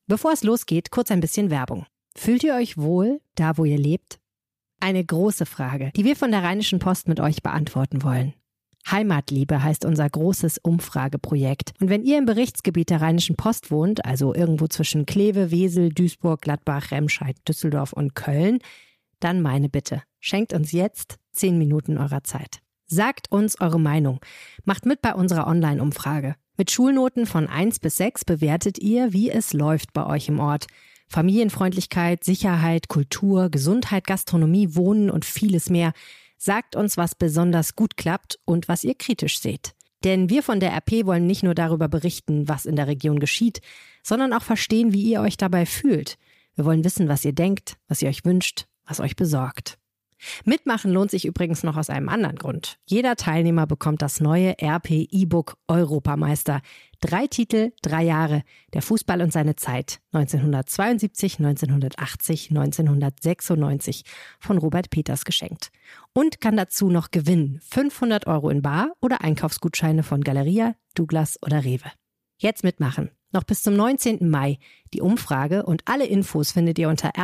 Bevor es losgeht, kurz ein bisschen Werbung. Fühlt ihr euch wohl, da wo ihr lebt? Eine große Frage, die wir von der Rheinischen Post mit euch beantworten wollen. Heimatliebe heißt unser großes Umfrageprojekt. Und wenn ihr im Berichtsgebiet der Rheinischen Post wohnt, also irgendwo zwischen Kleve, Wesel, Duisburg, Gladbach, Remscheid, Düsseldorf und Köln, dann meine Bitte, schenkt uns jetzt 10 Minuten eurer Zeit. Sagt uns eure Meinung. Macht mit bei unserer Online-Umfrage. Mit Schulnoten von 1 bis 6 bewertet ihr, wie es läuft bei euch im Ort. Familienfreundlichkeit, Sicherheit, Kultur, Gesundheit, Gastronomie, Wohnen und vieles mehr. Sagt uns, was besonders gut klappt und was ihr kritisch seht. Denn wir von der RP wollen nicht nur darüber berichten, was in der Region geschieht, sondern auch verstehen, wie ihr euch dabei fühlt. Wir wollen wissen, was ihr denkt, was ihr euch wünscht, was euch besorgt. Mitmachen lohnt sich übrigens noch aus einem anderen Grund. Jeder Teilnehmer bekommt das neue RP E-Book Europameister. 3 Titel, 3 Jahre. Der Fußball und seine Zeit. 1972, 1980, 1996. Von Robert Peters geschenkt. Und kann dazu noch gewinnen. 500 € in bar oder Einkaufsgutscheine von Galeria, Douglas oder Rewe. Jetzt mitmachen. Noch bis zum 19. Mai. Die Umfrage und alle Infos findet ihr unter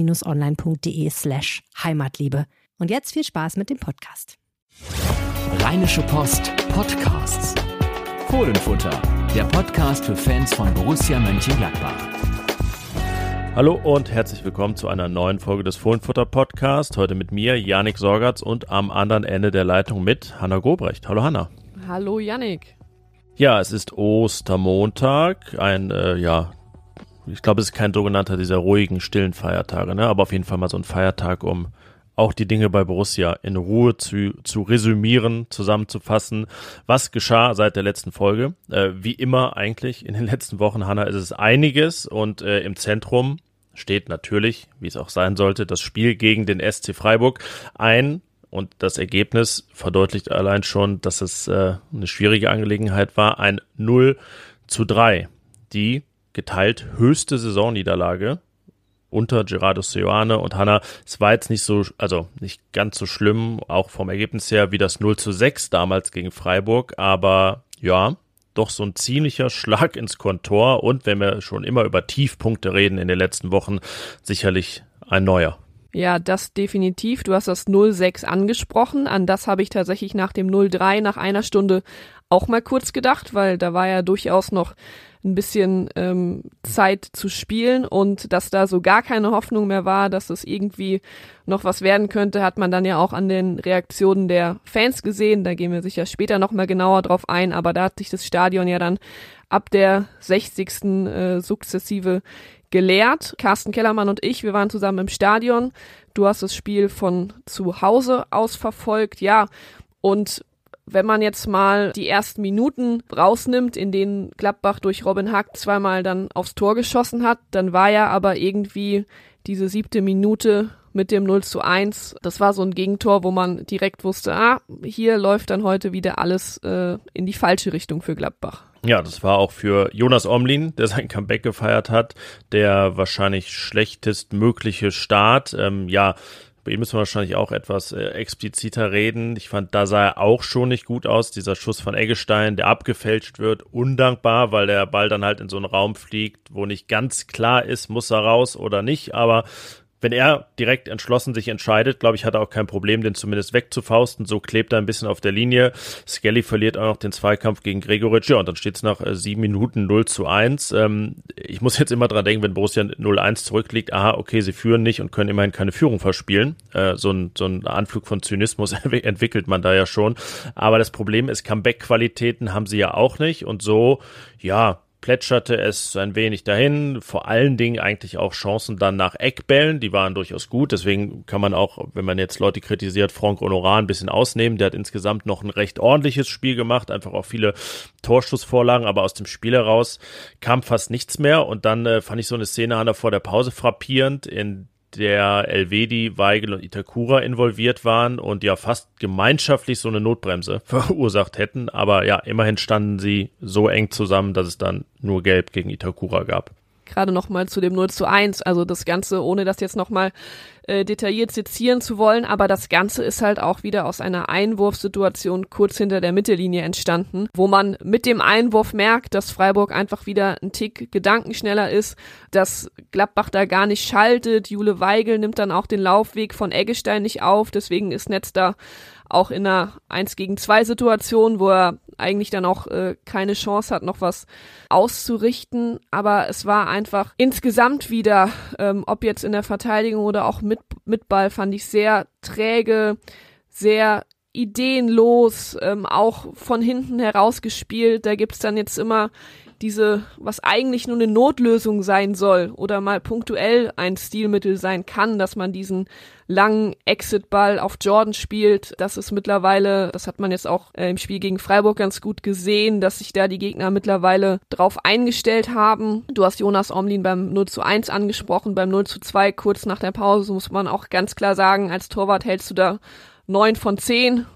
rp-online.de/Heimatliebe. Und jetzt viel Spaß mit dem Podcast. Rheinische Post Podcasts. Fohlenfutter, der Podcast für Fans von Borussia Mönchengladbach. Hallo und herzlich willkommen zu einer neuen Folge des Fohlenfutter Podcasts. Heute mit mir, Yannick Sorgatz, und am anderen Ende der Leitung mit Hanna Gobrecht. Hallo Hanna. Hallo Yannick. Ja, es ist Ostermontag, ich glaube, es ist kein sogenannter dieser ruhigen, stillen Feiertage, ne? Aber auf jeden Fall mal so ein Feiertag, um auch die Dinge bei Borussia in Ruhe zu resümieren, zusammenzufassen. Was geschah seit der letzten Folge? Wie immer eigentlich in den letzten Wochen, Hanna, ist es einiges und im Zentrum steht natürlich, wie es auch sein sollte, das Spiel gegen den SC Freiburg ein. Und das Ergebnis verdeutlicht allein schon, dass es eine schwierige Angelegenheit war. Ein 0:3. Die geteilt höchste Saisonniederlage unter Gerardo Seoane. Und Hanna, es war jetzt nicht ganz so schlimm, auch vom Ergebnis her, wie das 0:6 damals gegen Freiburg. Aber ja, doch so ein ziemlicher Schlag ins Kontor. Und wenn wir schon immer über Tiefpunkte reden in den letzten Wochen, sicherlich ein neuer. Ja, das definitiv. Du hast das 0:6 angesprochen. An das habe ich tatsächlich nach dem 0:3 nach einer Stunde auch mal kurz gedacht, weil da war ja durchaus noch ein bisschen Zeit zu spielen, und dass da so gar keine Hoffnung mehr war, dass es irgendwie noch was werden könnte, hat man dann ja auch an den Reaktionen der Fans gesehen. Da gehen wir sicher später noch mal genauer drauf ein, aber da hat sich das Stadion ja dann ab der 60. Sukzessive geleert. Carsten Kellermann und ich, wir waren zusammen im Stadion. Du hast das Spiel von zu Hause aus verfolgt, ja. Und wenn man jetzt mal die ersten Minuten rausnimmt, in denen Gladbach durch Robin Hack zweimal dann aufs Tor geschossen hat, dann war ja aber irgendwie diese 7. Minute mit dem 0:1, das war so ein Gegentor, wo man direkt wusste, hier läuft dann heute wieder alles in die falsche Richtung für Gladbach. Ja, das war auch für Jonas Omlin, der sein Comeback gefeiert hat, der wahrscheinlich schlechtestmögliche Start. Bei ihm müssen wir wahrscheinlich auch etwas expliziter reden. Ich fand, da sah er auch schon nicht gut aus. Dieser Schuss von Eggestein, der abgefälscht wird, undankbar, weil der Ball dann halt in so einen Raum fliegt, wo nicht ganz klar ist, muss er raus oder nicht. Aber wenn er direkt entschlossen sich entscheidet, glaube ich, hat er auch kein Problem, den zumindest wegzufausten. So klebt er ein bisschen auf der Linie. Skelly verliert auch noch den Zweikampf gegen Gregoritsch. Ja, und dann steht es nach 7 Minuten 0:1. Ich muss jetzt immer dran denken, wenn Borussia 0:1 zurückliegt, okay, sie führen nicht und können immerhin keine Führung verspielen. So ein Anflug von Zynismus entwickelt man da ja schon. Aber das Problem ist, Comeback-Qualitäten haben sie ja auch nicht. Und so, ja, plätscherte es ein wenig dahin, vor allen Dingen eigentlich auch Chancen dann nach Eckbällen, die waren durchaus gut, deswegen kann man auch, wenn man jetzt Leute kritisiert, Franck Honorat ein bisschen ausnehmen, der hat insgesamt noch ein recht ordentliches Spiel gemacht, einfach auch viele Torschussvorlagen, aber aus dem Spiel heraus kam fast nichts mehr, und dann fand ich so eine Szene, Hanna, vor der Pause frappierend, in der Elvedi, Weigl und Itakura involviert waren und ja fast gemeinschaftlich so eine Notbremse verursacht hätten. Aber ja, immerhin standen sie so eng zusammen, dass es dann nur Gelb gegen Itakura gab. gerade nochmal zu dem 0:1, also das Ganze, ohne das jetzt nochmal detailliert sezieren zu wollen, aber das Ganze ist halt auch wieder aus einer Einwurfsituation kurz hinter der Mittellinie entstanden, wo man mit dem Einwurf merkt, dass Freiburg einfach wieder ein Tick gedankenschneller ist, dass Gladbach da gar nicht schaltet. Jule Weigel nimmt dann auch den Laufweg von Eggestein nicht auf, deswegen ist Netz da auch in einer 1-gegen-2 Situation, wo er eigentlich dann auch keine Chance hat, noch was auszurichten. Aber es war einfach insgesamt wieder, ob jetzt in der Verteidigung oder auch mit Ball, fand ich sehr träge, sehr ideenlos, auch von hinten herausgespielt. Da gibt's dann jetzt immer diese, was eigentlich nur eine Notlösung sein soll oder mal punktuell ein Stilmittel sein kann, dass man diesen langen Exit-Ball auf Jordan spielt. Das ist mittlerweile, das hat man jetzt auch im Spiel gegen Freiburg ganz gut gesehen, dass sich da die Gegner mittlerweile drauf eingestellt haben. Du hast Jonas Omlin beim 0:1 angesprochen, beim 0:2 kurz nach der Pause muss man auch ganz klar sagen, als Torwart hältst du da 9 von 10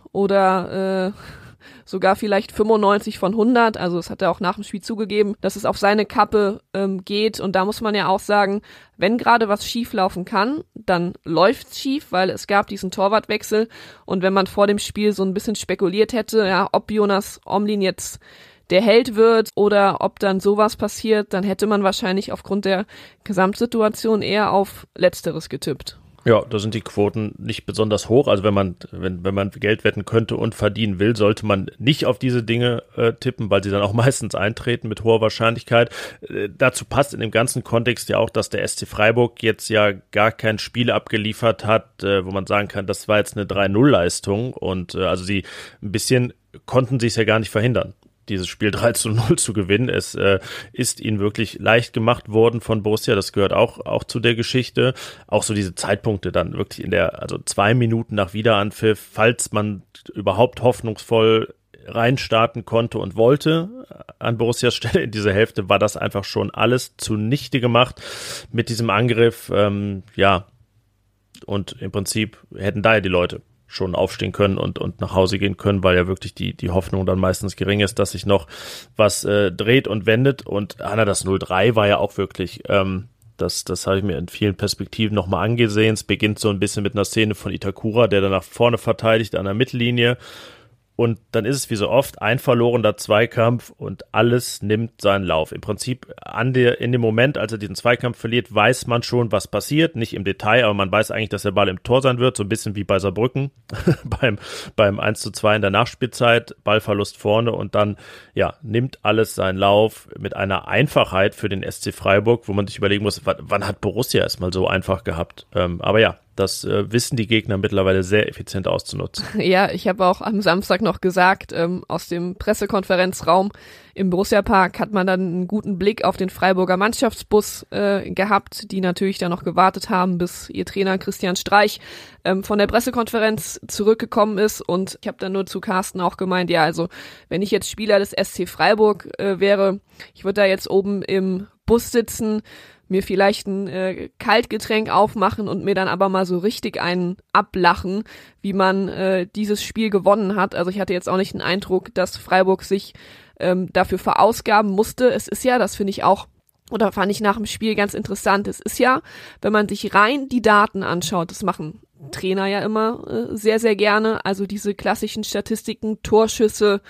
oder sogar vielleicht 95 von 100, also das hat er auch nach dem Spiel zugegeben, dass es auf seine Kappe geht und da muss man ja auch sagen, wenn gerade was schief laufen kann, dann läuft's schief, weil es gab diesen Torwartwechsel und wenn man vor dem Spiel so ein bisschen spekuliert hätte, ja, ob Jonas Omlin jetzt der Held wird oder ob dann sowas passiert, dann hätte man wahrscheinlich aufgrund der Gesamtsituation eher auf Letzteres getippt. Ja, da sind die Quoten nicht besonders hoch. Also wenn man Geld wetten könnte und verdienen will, sollte man nicht auf diese Dinge tippen, weil sie dann auch meistens eintreten mit hoher Wahrscheinlichkeit. Dazu passt in dem ganzen Kontext ja auch, dass der SC Freiburg jetzt ja gar kein Spiel abgeliefert hat, wo man sagen kann, das war jetzt eine 3-0-Leistung und also sie ein bisschen konnten sie es ja gar nicht verhindern, dieses Spiel 3:0 zu gewinnen. Es ist ihnen wirklich leicht gemacht worden von Borussia, das gehört auch zu der Geschichte. Auch so diese Zeitpunkte dann wirklich also 2 Minuten nach Wiederanpfiff, falls man überhaupt hoffnungsvoll reinstarten konnte und wollte an Borussias Stelle in diese Hälfte, war das einfach schon alles zunichte gemacht mit diesem Angriff. Und im Prinzip hätten da ja die Leute schon aufstehen können und nach Hause gehen können, weil ja wirklich die Hoffnung dann meistens gering ist, dass sich noch was dreht und wendet. Und Hanna, das 0:3 war ja auch wirklich, das habe ich mir in vielen Perspektiven nochmal angesehen. Es beginnt so ein bisschen mit einer Szene von Itakura, der dann nach vorne verteidigt an der Mittellinie. Und dann ist es wie so oft ein verlorener Zweikampf und alles nimmt seinen Lauf. Im Prinzip in dem Moment, als er diesen Zweikampf verliert, weiß man schon, was passiert. Nicht im Detail, aber man weiß eigentlich, dass der Ball im Tor sein wird. So ein bisschen wie bei Saarbrücken beim 1:2 in der Nachspielzeit. Ballverlust vorne und dann nimmt alles seinen Lauf mit einer Einfachheit für den SC Freiburg, wo man sich überlegen muss, wann hat Borussia es mal so einfach gehabt? Aber ja, das wissen die Gegner mittlerweile sehr effizient auszunutzen. Ja, ich habe auch am Samstag noch gesagt, aus dem Pressekonferenzraum im Borussia-Park hat man dann einen guten Blick auf den Freiburger Mannschaftsbus gehabt, die natürlich dann noch gewartet haben, bis ihr Trainer Christian Streich von der Pressekonferenz zurückgekommen ist. Und ich habe dann nur zu Carsten auch gemeint, ja, also wenn ich jetzt Spieler des SC Freiburg wäre, ich würde da jetzt oben im Bus sitzen, mir vielleicht ein Kaltgetränk aufmachen und mir dann aber mal so richtig einen ablachen, wie man dieses Spiel gewonnen hat. Also ich hatte jetzt auch nicht den Eindruck, dass Freiburg sich dafür verausgaben musste. Es ist ja, das finde ich auch, oder fand ich nach dem Spiel ganz interessant, es ist ja, wenn man sich rein die Daten anschaut, das machen Trainer ja immer sehr, sehr gerne, also diese klassischen Statistiken, Torschüsse,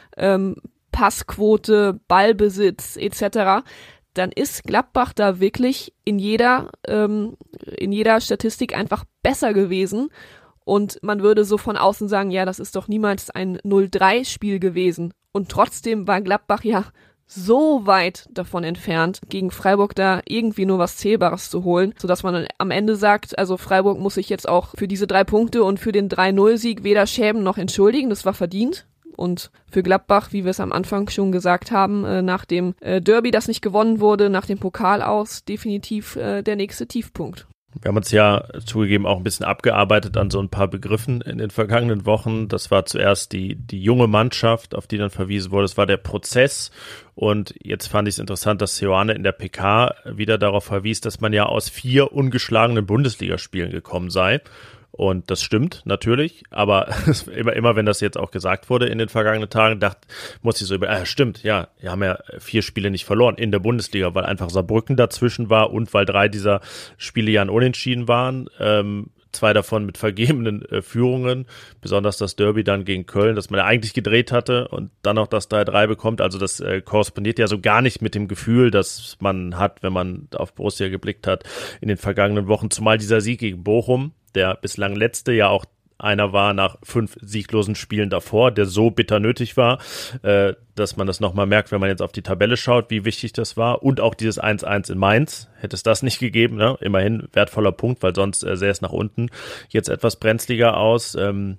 Passquote, Ballbesitz etc., dann ist Gladbach da wirklich in jeder Statistik einfach besser gewesen. Und man würde so von außen sagen, ja, das ist doch niemals ein 0:3-Spiel gewesen. Und trotzdem war Gladbach ja so weit davon entfernt, gegen Freiburg da irgendwie nur was Zählbares zu holen, sodass man dann am Ende sagt, also Freiburg muss sich jetzt auch für diese 3 Punkte und für den 3-0-Sieg weder schämen noch entschuldigen. Das war verdient. Und für Gladbach, wie wir es am Anfang schon gesagt haben, nach dem Derby, das nicht gewonnen wurde, nach dem Pokal aus, definitiv der nächste Tiefpunkt. Wir haben uns ja zugegeben auch ein bisschen abgearbeitet an so ein paar Begriffen in den vergangenen Wochen. Das war zuerst die junge Mannschaft, auf die dann verwiesen wurde. Das war der Prozess. Und jetzt fand ich es interessant, dass Seoane in der PK wieder darauf verwies, dass man ja aus 4 ungeschlagenen Bundesligaspielen gekommen sei. Und das stimmt natürlich, aber immer wenn das jetzt auch gesagt wurde in den vergangenen Tagen, musste ich so stimmt, ja, wir haben ja 4 Spiele nicht verloren in der Bundesliga, weil einfach Saarbrücken dazwischen war und weil 3 dieser Spiele ja ein Unentschieden waren. 2 davon mit vergebenen Führungen, besonders das Derby dann gegen Köln, das man ja eigentlich gedreht hatte und dann noch das 3-3 bekommt. Also das korrespondiert ja so gar nicht mit dem Gefühl, das man hat, wenn man auf Borussia geblickt hat in den vergangenen Wochen. Zumal dieser Sieg gegen Bochum, der bislang letzte, ja auch einer war nach 5 sieglosen Spielen davor, der so bitter nötig war, dass man das nochmal merkt, wenn man jetzt auf die Tabelle schaut, wie wichtig das war. Und auch dieses 1-1 in Mainz, hätte es das nicht gegeben, ne? Immerhin wertvoller Punkt, weil sonst sähe es nach unten jetzt etwas brenzliger aus.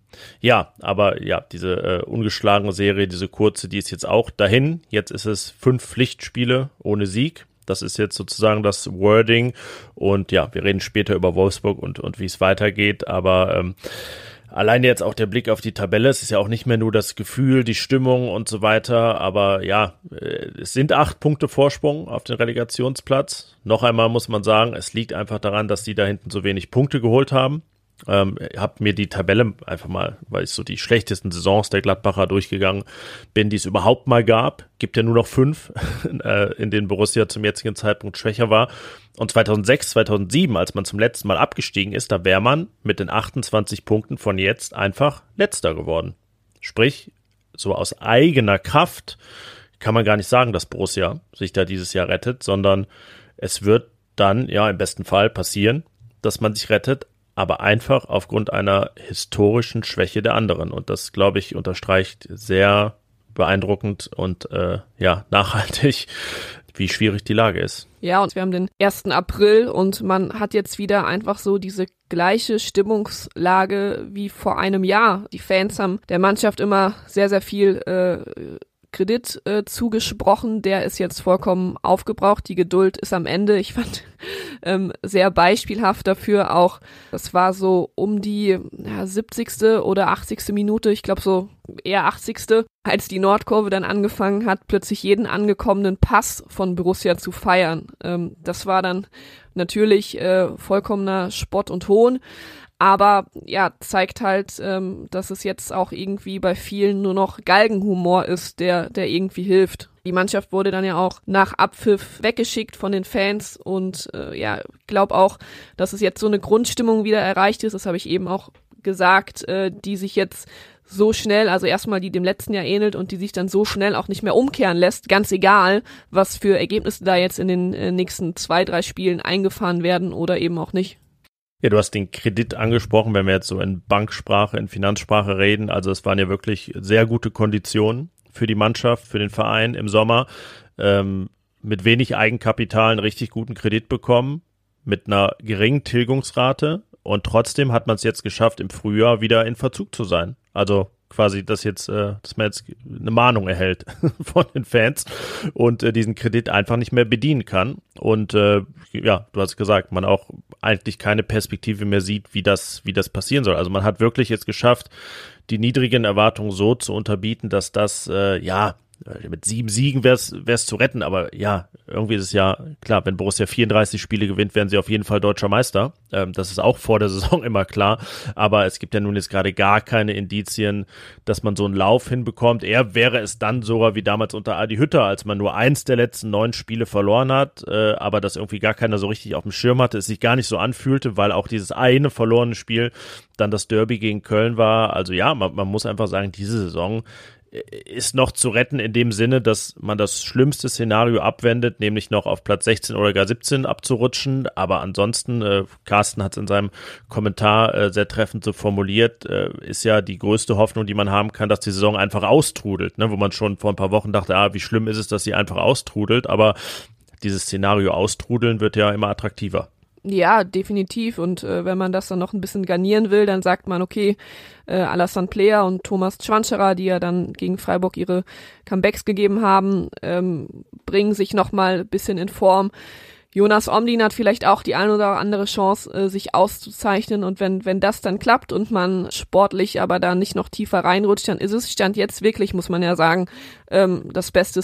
Diese ungeschlagene Serie, diese kurze, die ist jetzt auch dahin. Jetzt ist es 5 Pflichtspiele ohne Sieg. Das ist jetzt sozusagen das Wording und ja, wir reden später über Wolfsburg und wie es weitergeht, aber allein jetzt auch der Blick auf die Tabelle, es ist ja auch nicht mehr nur das Gefühl, die Stimmung und so weiter, aber ja, es sind 8 Punkte Vorsprung auf den Relegationsplatz. Noch einmal muss man sagen, es liegt einfach daran, dass die da hinten so wenig Punkte geholt haben. Hab mir die Tabelle einfach mal, weil ich so die schlechtesten Saisons der Gladbacher durchgegangen bin, die es überhaupt mal gab. Gibt ja nur noch 5, in denen Borussia zum jetzigen Zeitpunkt schwächer war. Und 2006, 2007, als man zum letzten Mal abgestiegen ist, da wäre man mit den 28 Punkten von jetzt einfach Letzter geworden. Sprich, so aus eigener Kraft kann man gar nicht sagen, dass Borussia sich da dieses Jahr rettet, sondern es wird dann ja im besten Fall passieren, dass man sich rettet, aber einfach aufgrund einer historischen Schwäche der anderen. Und das, glaube ich, unterstreicht sehr beeindruckend und nachhaltig, wie schwierig die Lage ist. Ja, und wir haben den 1. April und man hat jetzt wieder einfach so diese gleiche Stimmungslage wie vor einem Jahr. Die Fans haben der Mannschaft immer sehr, sehr viel Kredit zugesprochen, der ist jetzt vollkommen aufgebraucht, die Geduld ist am Ende. Ich fand sehr beispielhaft dafür auch, das war so um die 70. oder 80. Minute, ich glaube so eher 80., als die Nordkurve dann angefangen hat, plötzlich jeden angekommenen Pass von Borussia zu feiern. Das war dann natürlich vollkommener Spott und Hohn. Aber ja, zeigt halt, dass es jetzt auch irgendwie bei vielen nur noch Galgenhumor ist, der irgendwie hilft. Die Mannschaft wurde dann ja auch nach Abpfiff weggeschickt von den Fans und ich glaube auch, dass es jetzt so eine Grundstimmung wieder erreicht ist, das habe ich eben auch gesagt, die sich jetzt so schnell, also erstmal die dem letzten Jahr ähnelt und die sich dann so schnell auch nicht mehr umkehren lässt, ganz egal, was für Ergebnisse da jetzt in den nächsten 2-3 Spielen eingefahren werden oder eben auch nicht. Ja, du hast den Kredit angesprochen, wenn wir jetzt so in Banksprache, in Finanzsprache reden. Also es waren ja wirklich sehr gute Konditionen für die Mannschaft, für den Verein im Sommer. Mit wenig Eigenkapital einen richtig guten Kredit bekommen, mit einer geringen Tilgungsrate. Und trotzdem hat man es jetzt geschafft, im Frühjahr wieder in Verzug zu sein. Also quasi, dass man jetzt eine Mahnung erhält von den Fans und diesen Kredit einfach nicht mehr bedienen kann. Und du hast gesagt, man auch eigentlich keine Perspektive mehr sieht, wie das passieren soll. Also man hat wirklich jetzt geschafft, die niedrigen Erwartungen so zu unterbieten, dass das mit 7 Siegen wär's zu retten, aber ja, irgendwie ist es ja klar, wenn Borussia 34 Spiele gewinnt, werden sie auf jeden Fall deutscher Meister. Das ist auch vor der Saison immer klar, aber es gibt ja nun jetzt gerade gar keine Indizien, dass man so einen Lauf hinbekommt. Eher wäre es dann sogar wie damals unter Adi Hütter, als man nur 1 der letzten 9 Spiele verloren hat, aber das irgendwie gar keiner so richtig auf dem Schirm hatte, es sich gar nicht so anfühlte, weil auch dieses eine verlorene Spiel dann das Derby gegen Köln war. Also ja, man muss einfach sagen, diese Saison ist noch zu retten in dem Sinne, dass man das schlimmste Szenario abwendet, nämlich noch auf Platz 16 oder gar 17 abzurutschen. Aber ansonsten, Carsten hat es in seinem Kommentar sehr treffend so formuliert, ist ja die größte Hoffnung, die man haben kann, dass die Saison einfach austrudelt, ne? Wo man schon vor ein paar Wochen dachte, wie schlimm ist es, dass sie einfach austrudelt. Aber dieses Szenario austrudeln wird ja immer attraktiver. Ja, definitiv. Und wenn man das dann noch ein bisschen garnieren will, dann sagt man, okay, Alassane Player und Thomas Schwanscherer, die ja dann gegen Freiburg ihre Comebacks gegeben haben, bringen sich nochmal ein bisschen in Form. Jonas Omlin hat vielleicht auch die ein oder andere Chance, sich auszuzeichnen, und wenn das dann klappt und man sportlich aber da nicht noch tiefer reinrutscht, dann ist es Stand jetzt wirklich, muss man ja sagen, das beste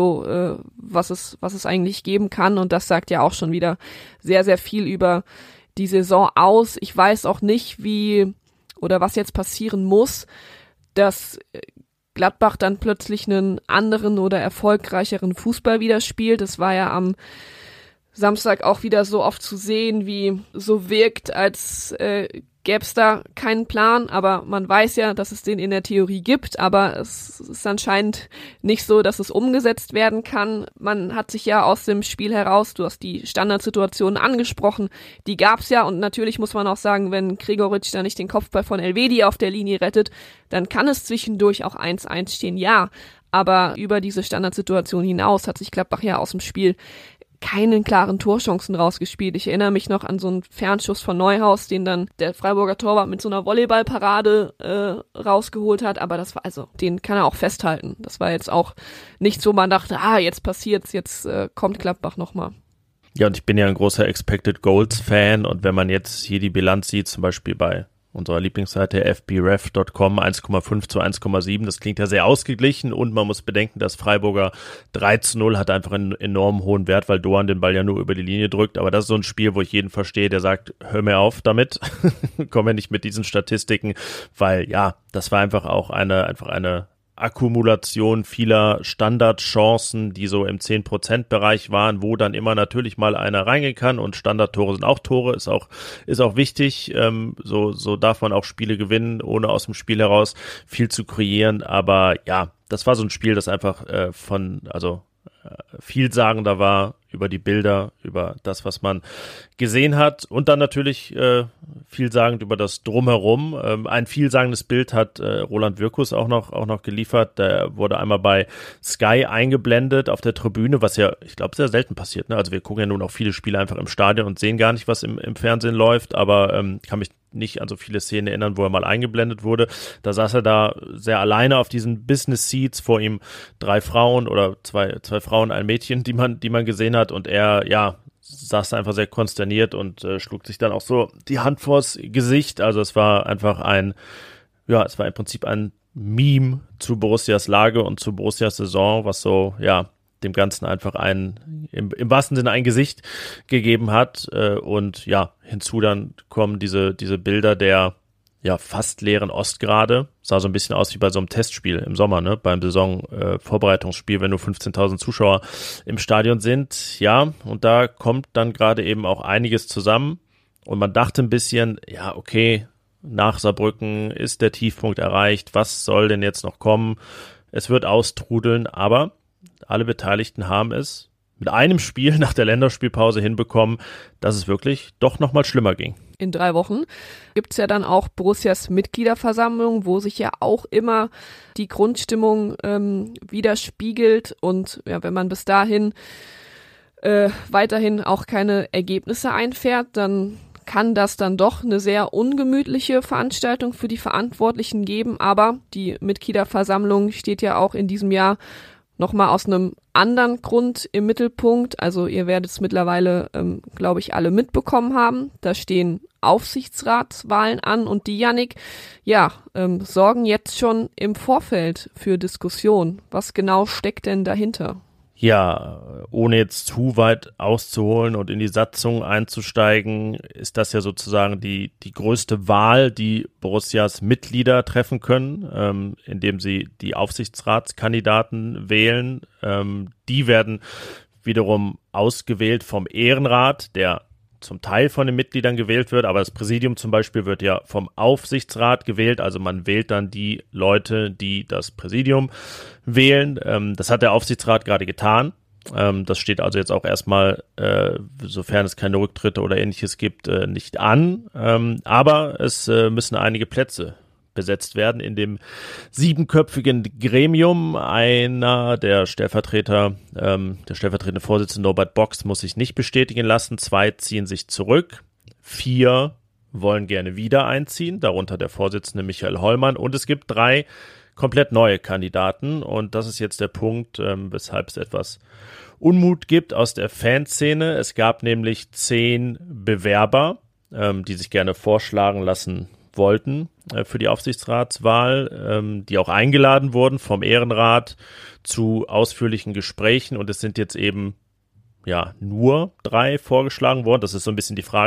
Szenario, was es eigentlich geben kann, und das sagt ja auch schon wieder sehr, sehr viel über die Saison aus. Ich weiß auch nicht, wie oder was jetzt passieren muss, dass Gladbach dann plötzlich einen anderen oder erfolgreicheren Fußball wieder spielt. Es war ja am Samstag auch wieder so oft zu sehen, wie so wirkt, als gäbe es da keinen Plan, aber man weiß ja, dass es den in der Theorie gibt, aber es ist anscheinend nicht so, dass es umgesetzt werden kann. Man hat sich ja aus dem Spiel heraus, du hast die Standardsituationen angesprochen, die gab's ja und natürlich muss man auch sagen, wenn Gregoritsch da nicht den Kopfball von Elvedi auf der Linie rettet, dann kann es zwischendurch auch 1-1 stehen, ja, aber über diese Standardsituation hinaus hat sich Gladbach ja aus dem Spiel keinen klaren Torchancen rausgespielt. Ich erinnere mich noch an so einen Fernschuss von Neuhaus, den dann der Freiburger Torwart mit so einer Volleyballparade rausgeholt hat, aber das war, also, den kann er auch festhalten. Das war jetzt auch nicht so, man dachte, jetzt passiert's, jetzt kommt Gladbach nochmal. Ja, und ich bin ja ein großer Expected Goals Fan und wenn man jetzt hier die Bilanz sieht, zum Beispiel bei unserer Lieblingsseite fbref.com 1,5 zu 1,7. Das klingt ja sehr ausgeglichen und man muss bedenken, dass Freiburger 3-0 hat einfach einen enorm hohen Wert, weil Doan den Ball ja nur über die Linie drückt. Aber das ist so ein Spiel, wo ich jeden verstehe, der sagt, hör mir auf damit, komm mir nicht mit diesen Statistiken, weil ja, das war einfach auch eine Akkumulation vieler Standardchancen, die so im 10%-Bereich waren, wo dann immer natürlich mal einer reingehen kann und Standardtore sind auch Tore, ist auch wichtig, so darf man auch Spiele gewinnen, ohne aus dem Spiel heraus viel zu kreieren, aber ja, das war so ein Spiel, das einfach vielsagender war über die Bilder, über das, was man gesehen hat und dann natürlich vielsagend über das Drumherum. Ein vielsagendes Bild hat Roland Wirkus auch noch geliefert. Der wurde einmal bei Sky eingeblendet auf der Tribüne, was ja, ich glaube, sehr selten passiert. Ne? Also wir gucken ja nun auch viele Spiele einfach im Stadion und sehen gar nicht, was im Fernsehen läuft, aber kann mich nicht an so viele Szenen erinnern, wo er mal eingeblendet wurde. Da saß er da sehr alleine auf diesen Business Seats, vor ihm 3 Frauen oder zwei Frauen, ein Mädchen, die man gesehen hat und er, ja, saß da einfach sehr konsterniert und schlug sich dann auch so die Hand vors Gesicht. Also es war einfach im Prinzip ein Meme zu Borussias Lage und zu Borussias Saison, was so, ja, dem Ganzen einfach im wahrsten Sinne ein Gesicht gegeben hat. Und ja, hinzu dann kommen diese Bilder der ja fast leeren Ostgrade. Sah so ein bisschen aus wie bei so einem Testspiel im Sommer, ne? Beim Saisonvorbereitungsspiel, wenn nur 15.000 Zuschauer im Stadion sind. Ja, und da kommt dann gerade eben auch einiges zusammen. Und man dachte ein bisschen, ja, okay, nach Saarbrücken ist der Tiefpunkt erreicht. Was soll denn jetzt noch kommen? Es wird austrudeln, aber alle Beteiligten haben es mit einem Spiel nach der Länderspielpause hinbekommen, dass es wirklich doch nochmal schlimmer ging. In 3 Wochen gibt's ja dann auch Borussias Mitgliederversammlung, wo sich ja auch immer die Grundstimmung widerspiegelt. Und ja, wenn man bis dahin weiterhin auch keine Ergebnisse einfährt, dann kann das dann doch eine sehr ungemütliche Veranstaltung für die Verantwortlichen geben. Aber die Mitgliederversammlung steht ja auch in diesem Jahr nochmal aus einem anderen Grund im Mittelpunkt. Also ihr werdet es mittlerweile, glaube ich, alle mitbekommen haben. Da stehen Aufsichtsratswahlen an und die, Yannick, sorgen jetzt schon im Vorfeld für Diskussion. Was genau steckt denn dahinter? Ja, ohne jetzt zu weit auszuholen und in die Satzung einzusteigen, ist das ja sozusagen die größte Wahl, die Borussias Mitglieder treffen können, indem sie die Aufsichtsratskandidaten wählen. Die werden wiederum ausgewählt vom Ehrenrat, der zum Teil von den Mitgliedern gewählt wird, aber das Präsidium zum Beispiel wird ja vom Aufsichtsrat gewählt, also man wählt dann die Leute, die das Präsidium wählen. Das hat der Aufsichtsrat gerade getan. Das steht also jetzt auch erstmal, sofern es keine Rücktritte oder Ähnliches gibt, nicht an. Aber es müssen einige Plätze besetzt werden in dem 7-köpfigen Gremium. Der stellvertretende Vorsitzende Norbert Box muss sich nicht bestätigen lassen. 2 ziehen sich zurück. 4 wollen gerne wieder einziehen, darunter der Vorsitzende Michael Hollmann. Und es gibt 3 komplett neue Kandidaten. Und das ist jetzt der Punkt, weshalb es etwas Unmut gibt aus der Fanszene. Es gab nämlich 10 Bewerber, die sich gerne vorschlagen lassen wollten für die Aufsichtsratswahl, die auch eingeladen wurden vom Ehrenrat zu ausführlichen Gesprächen und es sind jetzt eben ja nur 3 vorgeschlagen worden. Das ist so ein bisschen die Frage.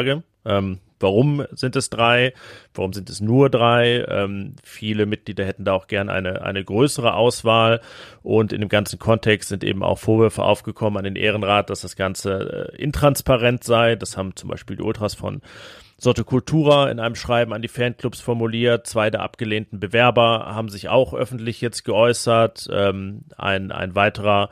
Warum sind es 3? Warum sind es nur 3? Viele Mitglieder hätten da auch gern eine größere Auswahl. Und in dem ganzen Kontext sind eben auch Vorwürfe aufgekommen an den Ehrenrat, dass das Ganze intransparent sei. Das haben zum Beispiel die Ultras von Sorte Cultura in einem Schreiben an die Fanclubs formuliert. 2 der abgelehnten Bewerber haben sich auch öffentlich jetzt geäußert. Ein weiterer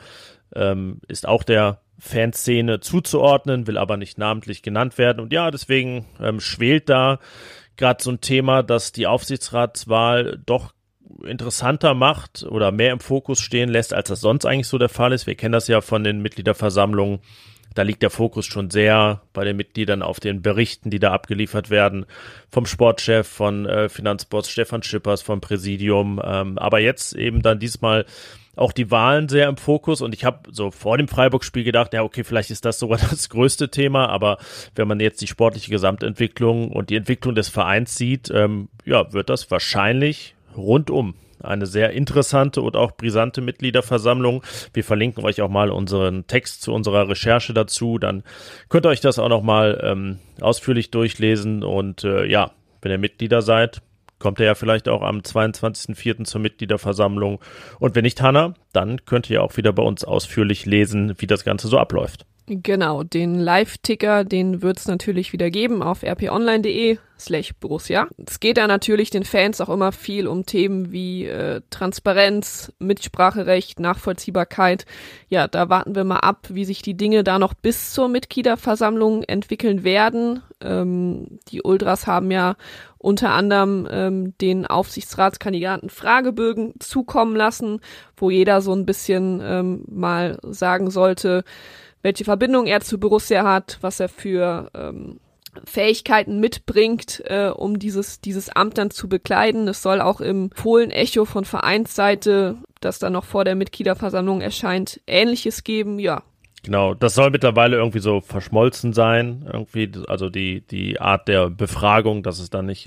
ist auch der Fanszene zuzuordnen, will aber nicht namentlich genannt werden. Und ja, deswegen schwelt da gerade so ein Thema, das die Aufsichtsratswahl doch interessanter macht oder mehr im Fokus stehen lässt, als das sonst eigentlich so der Fall ist. Wir kennen das ja von den Mitgliederversammlungen. Da liegt der Fokus schon sehr bei den Mitgliedern auf den Berichten, die da abgeliefert werden, vom Sportchef, von Finanzboss Stefan Schippers, vom Präsidium. Aber jetzt eben dann diesmal auch die Wahlen sehr im Fokus, und ich habe so vor dem Freiburg-Spiel gedacht, ja okay, vielleicht ist das sogar das größte Thema, aber wenn man jetzt die sportliche Gesamtentwicklung und die Entwicklung des Vereins sieht, wird das wahrscheinlich rundum eine sehr interessante und auch brisante Mitgliederversammlung. Wir verlinken euch auch mal unseren Text zu unserer Recherche dazu, dann könnt ihr euch das auch noch mal ausführlich durchlesen, und wenn ihr Mitglieder seid, kommt er ja vielleicht auch am 22.04. zur Mitgliederversammlung. Und wenn nicht, Hanna, dann könnt ihr auch wieder bei uns ausführlich lesen, wie das Ganze so abläuft. Genau, den Live-Ticker, den wird es natürlich wieder geben auf rponline.de/Borussia. Es geht da natürlich den Fans auch immer viel um Themen wie Transparenz, Mitspracherecht, Nachvollziehbarkeit. Ja, da warten wir mal ab, wie sich die Dinge da noch bis zur Mitgliederversammlung entwickeln werden. Die Ultras haben ja unter anderem den Aufsichtsratskandidaten Fragebögen zukommen lassen, wo jeder so ein bisschen mal sagen sollte, welche Verbindung er zu Borussia hat, was er für Fähigkeiten mitbringt, um dieses Amt dann zu bekleiden. Es soll auch im Fohlen-Echo von Vereinsseite, das dann noch vor der Mitgliederversammlung erscheint, Ähnliches geben, ja. Genau, das soll mittlerweile irgendwie so verschmolzen sein, irgendwie, also die Art der Befragung, dass es dann nicht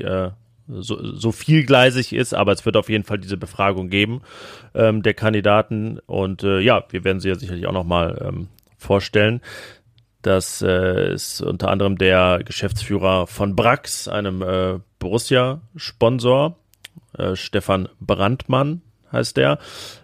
so vielgleisig ist, aber es wird auf jeden Fall diese Befragung geben, der Kandidaten, und wir werden sie ja sicherlich auch nochmal vorstellen. Das ist unter anderem der Geschäftsführer von Brax, einem Borussia-Sponsor, Stefan Brandmann heißt der.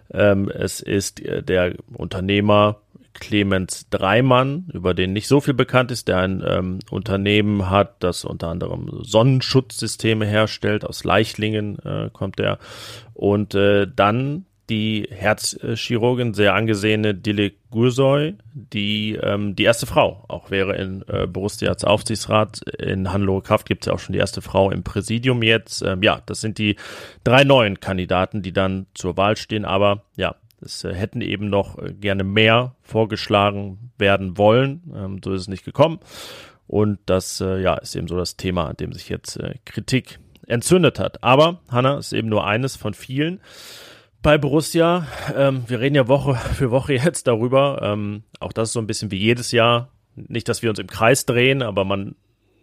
Es ist der Unternehmer Clemens Dreimann, über den nicht so viel bekannt ist, der ein Unternehmen hat, das unter anderem Sonnenschutzsysteme herstellt. Aus Leichlingen kommt er. Und dann die Herzchirurgin, sehr angesehene Dilek Gursoy, die erste Frau auch wäre in Borussia als Aufsichtsrat. In Hannelore Kraft gibt es ja auch schon die erste Frau im Präsidium jetzt. Das sind die 3 neuen Kandidaten, die dann zur Wahl stehen. Aber ja, es hätten eben noch gerne mehr vorgeschlagen werden wollen. So ist es nicht gekommen. Und das ist eben so das Thema, an dem sich jetzt Kritik entzündet hat. Aber, Hanna, ist eben nur eines von vielen. Bei Borussia, wir reden ja Woche für Woche jetzt darüber, auch das ist so ein bisschen wie jedes Jahr, nicht, dass wir uns im Kreis drehen, aber man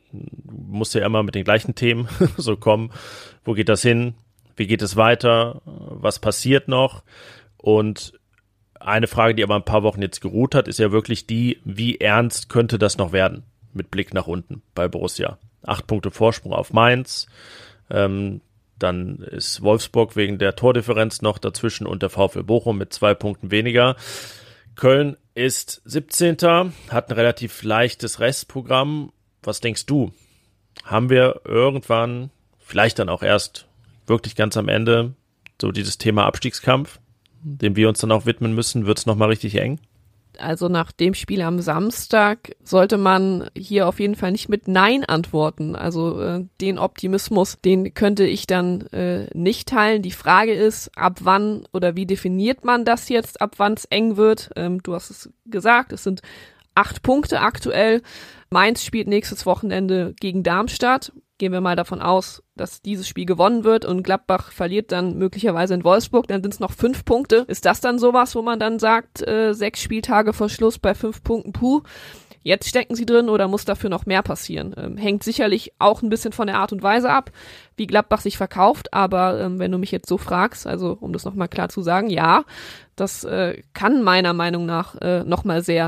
muss ja immer mit den gleichen Themen so kommen. Wo geht das hin? Wie geht es weiter? Was passiert noch? Und eine Frage, die aber ein paar Wochen jetzt geruht hat, ist ja wirklich die, wie ernst könnte das noch werden mit Blick nach unten bei Borussia? 8 Punkte Vorsprung auf Mainz, dann ist Wolfsburg wegen der Tordifferenz noch dazwischen und der VfL Bochum mit 2 Punkten weniger. Köln ist 17., hat ein relativ leichtes Restprogramm. Was denkst du? Haben wir irgendwann, vielleicht dann auch erst wirklich ganz am Ende, so dieses Thema Abstiegskampf, dem wir uns dann auch widmen müssen? Wird es nochmal richtig eng? Also nach dem Spiel am Samstag sollte man hier auf jeden Fall nicht mit Nein antworten. Also den Optimismus, den könnte ich dann nicht teilen. Die Frage ist, ab wann oder wie definiert man das jetzt, ab wann es eng wird? Du hast es gesagt, es sind 8 Punkte aktuell. Mainz spielt nächstes Wochenende gegen Darmstadt. Gehen wir mal davon aus, dass dieses Spiel gewonnen wird und Gladbach verliert dann möglicherweise in Wolfsburg, dann sind es noch 5 Punkte. Ist das dann sowas, wo man dann sagt, 6 Spieltage vor Schluss bei 5 Punkten, jetzt stecken sie drin oder muss dafür noch mehr passieren? Hängt sicherlich auch ein bisschen von der Art und Weise ab, wie Gladbach sich verkauft, aber wenn du mich jetzt so fragst, also um das nochmal klar zu sagen, ja, das kann meiner Meinung nach nochmal sehr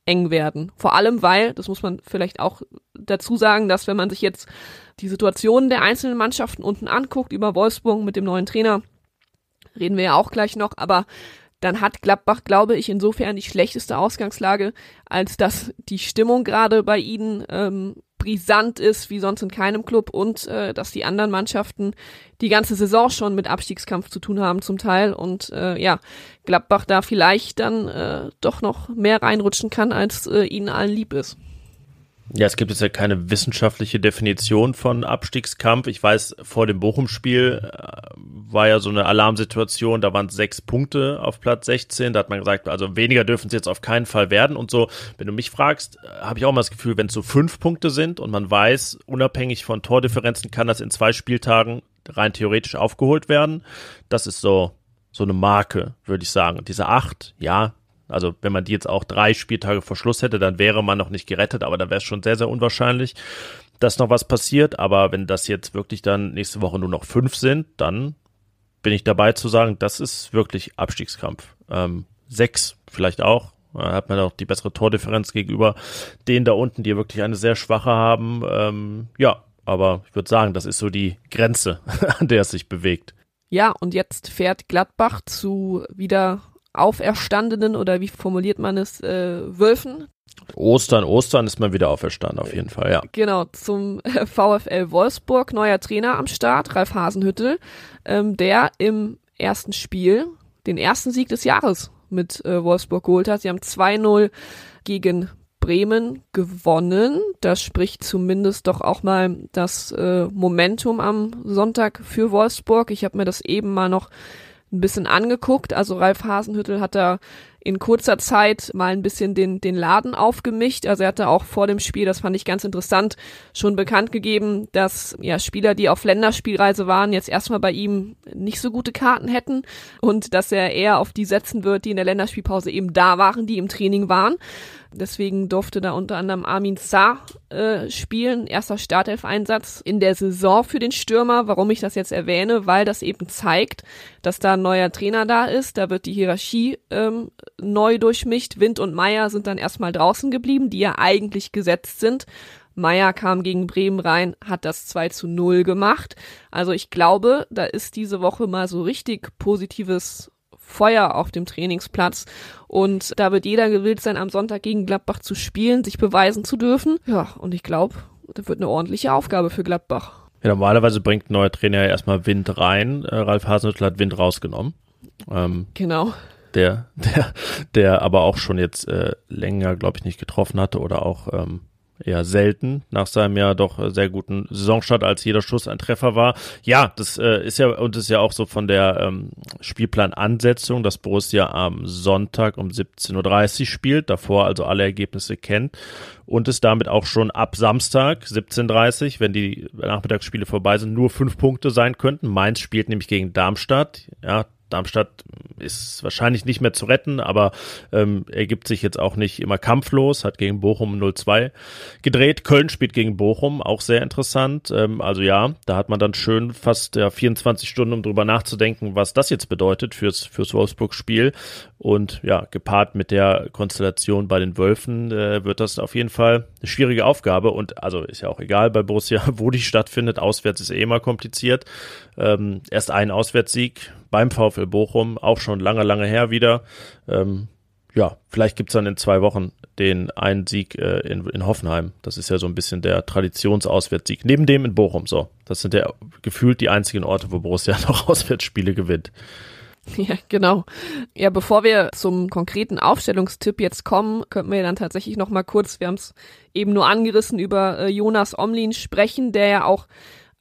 eng werden. Vor allem, weil, das muss man vielleicht auch dazu sagen, dass wenn man sich jetzt die Situationen der einzelnen Mannschaften unten anguckt, über Wolfsburg mit dem neuen Trainer, reden wir ja auch gleich noch, aber dann hat Gladbach, glaube ich, insofern die schlechteste Ausgangslage, als dass die Stimmung gerade bei ihnen brisant ist, wie sonst in keinem Club, und dass die anderen Mannschaften die ganze Saison schon mit Abstiegskampf zu tun haben zum Teil und Gladbach da vielleicht dann doch noch mehr reinrutschen kann, als ihnen allen lieb ist. Ja, es gibt jetzt ja keine wissenschaftliche Definition von Abstiegskampf. Ich weiß, vor dem Bochum-Spiel war ja so eine Alarmsituation, da waren es 6 Punkte auf Platz 16, da hat man gesagt, also weniger dürfen es jetzt auf keinen Fall werden und so. Wenn du mich fragst, habe ich auch mal das Gefühl, wenn es so 5 Punkte sind und man weiß, unabhängig von Tordifferenzen kann das in 2 Spieltagen rein theoretisch aufgeholt werden. Das ist so eine Marke, würde ich sagen. Und diese 8, ja, also wenn man die jetzt auch 3 Spieltage vor Schluss hätte, dann wäre man noch nicht gerettet, aber da wäre es schon sehr, sehr unwahrscheinlich, dass noch was passiert. Aber wenn das jetzt wirklich dann nächste Woche nur noch 5 sind, dann bin ich dabei zu sagen, das ist wirklich Abstiegskampf. 6 vielleicht auch. Da hat man auch die bessere Tordifferenz gegenüber denen da unten, die wirklich eine sehr schwache haben. Ja, aber ich würde sagen, das ist so die Grenze, an der es sich bewegt. Ja, und jetzt fährt Gladbach zu wieder auferstandenen, oder wie formuliert man es, Wölfen. Ostern ist man wieder auferstanden, auf jeden Fall, ja. Genau, zum VfL Wolfsburg, neuer Trainer am Start, Ralf Hasenhüttl, der im ersten Spiel den ersten Sieg des Jahres mit Wolfsburg geholt hat. Sie haben 2-0 gegen Bremen gewonnen. Das spricht zumindest doch auch mal das Momentum am Sonntag für Wolfsburg. Ich habe mir das eben mal noch ein bisschen angeguckt. Also Ralf Hasenhüttl hat da in kurzer Zeit mal ein bisschen den Laden aufgemischt. Also er hatte auch vor dem Spiel, das fand ich ganz interessant, schon bekannt gegeben, dass ja Spieler, die auf Länderspielreise waren, jetzt erstmal bei ihm nicht so gute Karten hätten und dass er eher auf die setzen wird, die in der Länderspielpause eben da waren, die im Training waren. Deswegen durfte da unter anderem Armin Sarr spielen, erster Startelf-Einsatz in der Saison für den Stürmer. Warum ich das jetzt erwähne, weil das eben zeigt, dass da ein neuer Trainer da ist. Da wird die Hierarchie neu durchmischt. Wind und Meier sind dann erstmal draußen geblieben, die ja eigentlich gesetzt sind. Meier kam gegen Bremen rein, hat das 2-0 gemacht. Also ich glaube, da ist diese Woche mal so richtig positives Feuer auf dem Trainingsplatz und da wird jeder gewillt sein, am Sonntag gegen Gladbach zu spielen, sich beweisen zu dürfen. Ja, und ich glaube, das wird eine ordentliche Aufgabe für Gladbach. Ja, normalerweise bringt ein neuer Trainer ja erstmal Wind rein. Ralf Hasenhüttl hat Wind rausgenommen. Genau. Der aber auch schon jetzt länger, glaube ich, nicht getroffen hatte oder auch eher selten nach seinem ja doch sehr guten Saisonstart, als jeder Schuss ein Treffer war. Ja, das ist ja auch so von der Spielplanansetzung, dass Borussia am Sonntag um 17:30 Uhr spielt, davor also alle Ergebnisse kennt und es damit auch schon ab Samstag 17:30 Uhr, wenn die Nachmittagsspiele vorbei sind, nur 5 Punkte sein könnten. Mainz spielt nämlich gegen Darmstadt, ja. Darmstadt ist wahrscheinlich nicht mehr zu retten, aber ergibt sich jetzt auch nicht immer kampflos, hat gegen Bochum 0-2 gedreht. Köln spielt gegen Bochum, auch sehr interessant. Also ja, da hat man dann schön fast 24 Stunden, um drüber nachzudenken, was das jetzt bedeutet fürs Wolfsburg-Spiel. Und ja, gepaart mit der Konstellation bei den Wölfen wird das auf jeden Fall eine schwierige Aufgabe. Und also ist ja auch egal bei Borussia, wo die stattfindet. Auswärts ist immer kompliziert. Erst ein Auswärtssieg beim VfL Bochum, auch schon lange her wieder. Ja, vielleicht gibt's dann in 2 Wochen den einen Sieg in Hoffenheim. Das ist ja so ein bisschen der Traditionsauswärtssieg. Neben dem in Bochum, so. Das sind ja gefühlt die einzigen Orte, wo Borussia noch Auswärtsspiele gewinnt. Ja, genau. Ja, bevor wir zum konkreten Aufstellungstipp jetzt kommen, könnten wir dann tatsächlich noch mal kurz, wir haben es eben nur angerissen, über Jonas Omlin sprechen, der ja auch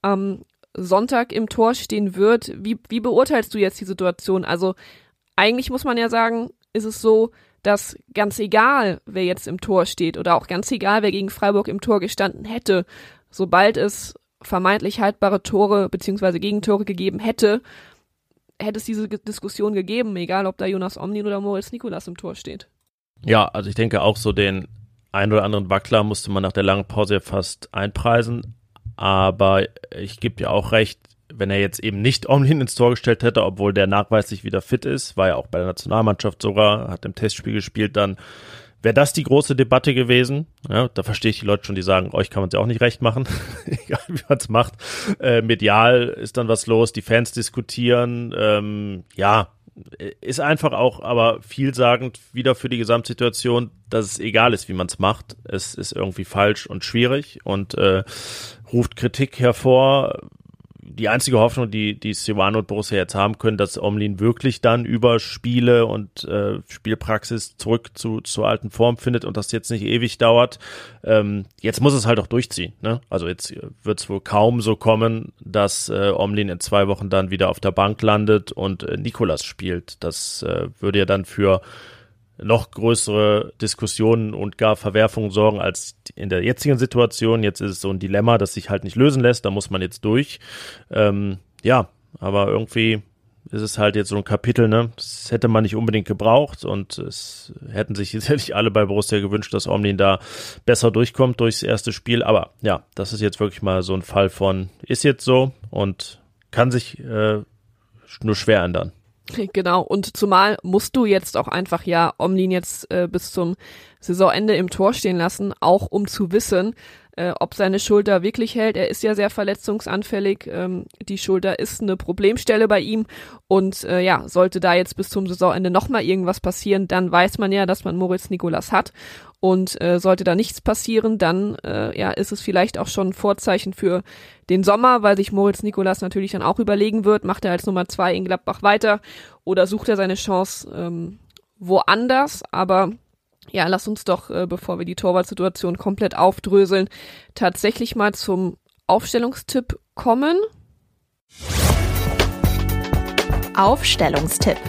Sonntag im Tor stehen wird. Wie beurteilst du jetzt die Situation? Also eigentlich muss man ja sagen, ist es so, dass ganz egal, wer jetzt im Tor steht oder auch ganz egal, wer gegen Freiburg im Tor gestanden hätte, sobald es vermeintlich haltbare Tore bzw. Gegentore gegeben hätte es diese Diskussion gegeben, egal ob da Jonas Omlin oder Moritz Nicolas im Tor steht. Ja, also ich denke auch so den ein oder anderen Wackler musste man nach der langen Pause ja fast einpreisen. Aber ich gebe dir auch recht, wenn er jetzt eben nicht Omlin ins Tor gestellt hätte, obwohl der nachweislich wieder fit ist, war ja auch bei der Nationalmannschaft sogar, hat im Testspiel gespielt, dann wäre das die große Debatte gewesen. Ja, da verstehe ich die Leute schon, die sagen, euch kann man es ja auch nicht recht machen, egal wie man es macht. Medial ist dann was los, die Fans diskutieren, ist einfach auch aber vielsagend wieder für die Gesamtsituation, dass es egal ist, wie man es macht. Es ist irgendwie falsch und schwierig und ruft Kritik hervor. Die einzige Hoffnung, die Silvano und Borussia jetzt haben können, dass Omlin wirklich dann über Spiele und Spielpraxis zurück zur alten Form findet und das jetzt nicht ewig dauert. Jetzt muss es halt auch durchziehen, ne? Also jetzt wird es wohl kaum so kommen, dass Omlin in 2 Wochen dann wieder auf der Bank landet und Nicolas spielt. Das würde ja dann für noch größere Diskussionen und gar Verwerfungen sorgen als in der jetzigen Situation. Jetzt ist es so ein Dilemma, das sich halt nicht lösen lässt, da muss man jetzt durch. Aber irgendwie ist es halt jetzt so ein Kapitel, ne? Das hätte man nicht unbedingt gebraucht und es hätten sich sicherlich alle bei Borussia gewünscht, dass Omlin da besser durchkommt durchs erste Spiel. Aber ja, das ist jetzt wirklich mal so ein Fall von, ist jetzt so und kann sich nur schwer ändern. Genau, und zumal musst du jetzt auch einfach Omlin jetzt bis zum Saisonende im Tor stehen lassen, auch um zu wissen, ob seine Schulter wirklich hält. Er ist ja sehr verletzungsanfällig, die Schulter ist eine Problemstelle bei ihm und sollte da jetzt bis zum Saisonende nochmal irgendwas passieren, dann weiß man ja, dass man Moritz Nicolas hat und sollte da nichts passieren, dann ist es vielleicht auch schon ein Vorzeichen für den Sommer, weil sich Moritz Nicolas natürlich dann auch überlegen wird, macht er als Nummer 2 in Gladbach weiter oder sucht er seine Chance woanders, aber ja, lass uns doch, bevor wir die Torwartsituation komplett aufdröseln, tatsächlich mal zum Aufstellungstipp kommen. Aufstellungstipp.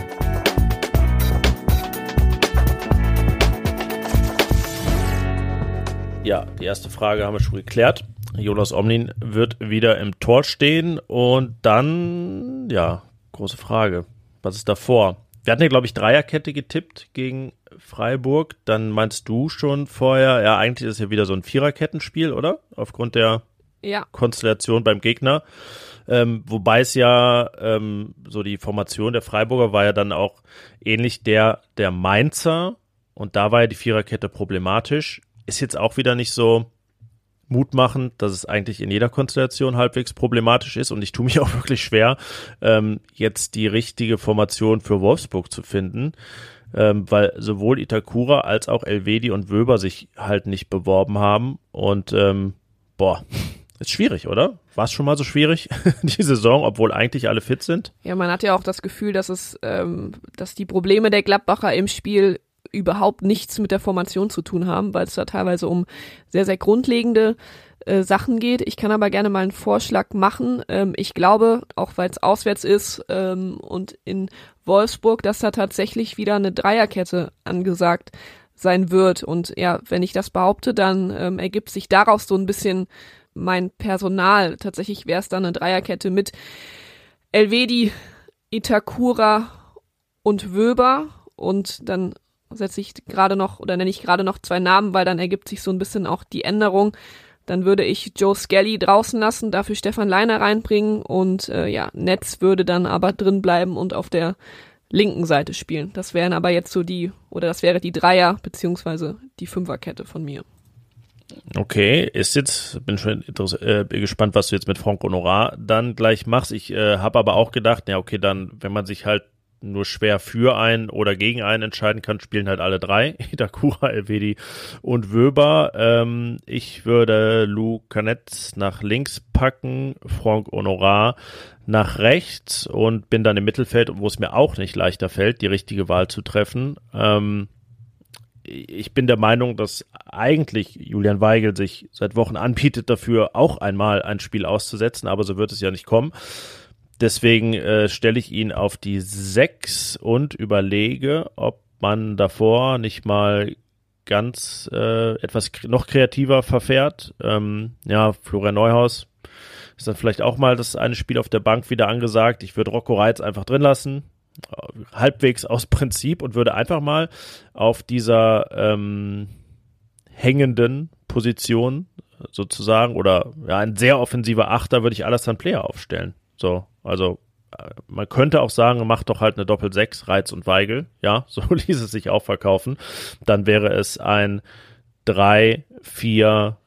Ja, die erste Frage haben wir schon geklärt. Jonas Omlin wird wieder im Tor stehen und dann, große Frage, was ist davor? Wir hatten ja, glaube ich, Dreierkette getippt gegen Freiburg. Dann meinst du schon vorher, eigentlich ist es ja wieder so ein Viererkettenspiel, oder? Aufgrund der Konstellation beim Gegner. Wobei es so die Formation der Freiburger war ja dann auch ähnlich der Mainzer. Und da war ja die Viererkette problematisch. Ist jetzt auch wieder nicht so mutmachend, dass es eigentlich in jeder Konstellation halbwegs problematisch ist und ich tue mich auch wirklich schwer, jetzt die richtige Formation für Wolfsburg zu finden, weil sowohl Itakura als auch Elvedi und Wöber sich halt nicht beworben haben und ist schwierig, oder? War es schon mal so schwierig, die Saison, obwohl eigentlich alle fit sind? Ja, man hat ja auch das Gefühl, dass dass die Probleme der Gladbacher im Spiel überhaupt nichts mit der Formation zu tun haben, weil es da teilweise um sehr, sehr grundlegende Sachen geht. Ich kann aber gerne mal einen Vorschlag machen. Ich glaube, auch weil es auswärts ist und in Wolfsburg, dass da tatsächlich wieder eine Dreierkette angesagt sein wird. Und ja, wenn ich das behaupte, dann ergibt sich daraus so ein bisschen mein Personal. Tatsächlich wäre es dann eine Dreierkette mit Elvedi, Itakura und Wöber und dann nenne ich gerade noch 2 Namen, weil dann ergibt sich so ein bisschen auch die Änderung. Dann würde ich Joe Skelly draußen lassen, dafür Stefan Leiner reinbringen und Netz würde dann aber drin bleiben und auf der linken Seite spielen. Das wären aber jetzt das wäre die Dreier- bzw. die Fünferkette von mir. Okay, bin schon gespannt, was du jetzt mit Franck Honorat dann gleich machst. Ich habe aber auch gedacht, dann, wenn man sich halt nur schwer für einen oder gegen einen entscheiden kann, spielen halt alle 3, Itakura, Elvedi und Wöber. Ich würde Lou Canet nach links packen, Franck Honorat nach rechts und bin dann im Mittelfeld, wo es mir auch nicht leichter fällt, die richtige Wahl zu treffen. Ich bin der Meinung, dass eigentlich Julian Weigl sich seit Wochen anbietet, dafür auch einmal ein Spiel auszusetzen, aber so wird es ja nicht kommen. Deswegen stelle ich ihn auf die 6 und überlege, ob man davor nicht mal ganz etwas noch kreativer verfährt. Florian Neuhaus ist dann vielleicht auch mal das eine Spiel auf der Bank wieder angesagt. Ich würde Rocco Reitz einfach drin lassen, halbwegs aus Prinzip und würde einfach mal auf dieser hängenden Position sozusagen oder ein sehr offensiver Achter würde ich Alassane Player aufstellen. So, also man könnte auch sagen, macht doch halt eine Doppel-6, Reitz und Weigel. Ja, so ließ es sich auch verkaufen. Dann wäre es ein 3-4,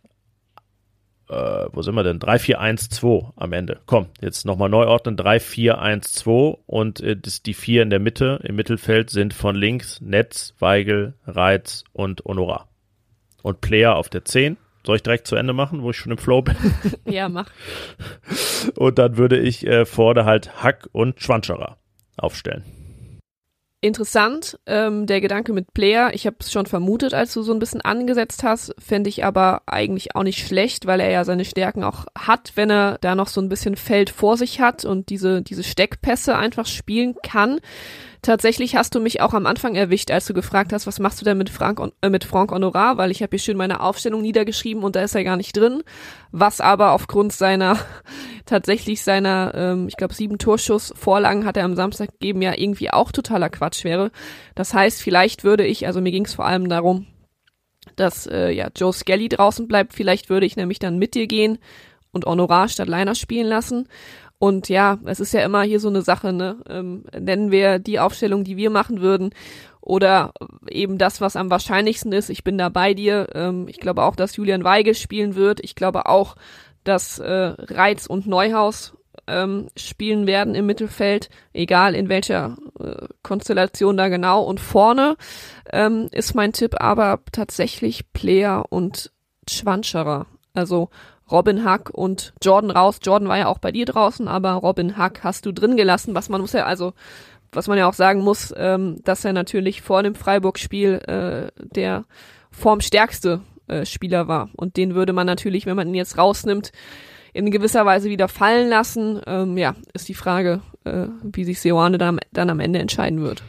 wo sind wir denn? 3-4-1-2 am Ende. Komm, jetzt nochmal neu ordnen. 3-4-1-2 und die 4 in der Mitte, im Mittelfeld sind von links Netz, Weigel, Reitz und Honorar. Und Player auf der 10. Soll ich direkt zu Ende machen, wo ich schon im Flow bin? Ja, mach. Und dann würde ich vorne halt Hack und Schwanscherer aufstellen. Interessant, der Gedanke mit Player, ich habe es schon vermutet, als du so ein bisschen angesetzt hast, fände ich aber eigentlich auch nicht schlecht, weil er ja seine Stärken auch hat, wenn er da noch so ein bisschen Feld vor sich hat und diese Steckpässe einfach spielen kann. Tatsächlich hast du mich auch am Anfang erwischt, als du gefragt hast, was machst du denn mit Franck Honorat, weil ich habe hier schön meine Aufstellung niedergeschrieben und da ist er gar nicht drin, was aber aufgrund seiner, ich glaube 7 Torschuss-Vorlagen hat er am Samstag gegeben, ja irgendwie auch totaler Quatsch wäre. Das heißt, vielleicht würde ich, also mir ging es vor allem darum, dass Joe Skelly draußen bleibt, vielleicht würde ich nämlich dann mit dir gehen und Honorat statt Leiner spielen lassen. Und ja, es ist ja immer hier so eine Sache, ne? Nennen wir die Aufstellung, die wir machen würden, oder eben das, was am wahrscheinlichsten ist. Ich bin da bei dir. Ich glaube auch, dass Julian Weigel spielen wird. Ich glaube auch, dass Reitz und Neuhaus spielen werden im Mittelfeld, egal in welcher Konstellation da genau. Und vorne ist mein Tipp aber tatsächlich Player und Schwanscherer. Also Robin Hack und Jordan raus. Jordan war ja auch bei dir draußen, aber Robin Hack hast du drin gelassen. Was man ja auch sagen muss, dass er natürlich vor dem Freiburg-Spiel der formstärkste Spieler war. Und den würde man natürlich, wenn man ihn jetzt rausnimmt, in gewisser Weise wieder fallen lassen. Ist die Frage, wie sich Seoane dann am Ende entscheiden wird.